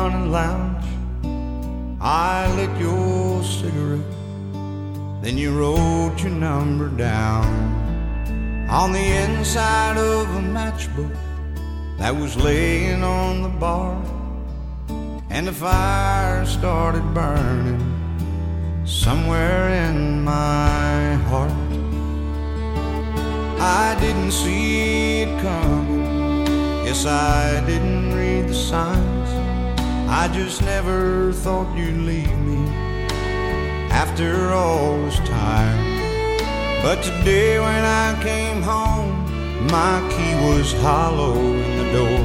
and lounge. I lit your cigarette, then you wrote your number down on the inside of a matchbook that was laying on the bar. And the fire started burning somewhere in my heart. I didn't see it coming, guess I didn't read the signs. I just never thought you'd leave me after all this time. But today when I came home, my key was hollow in the door.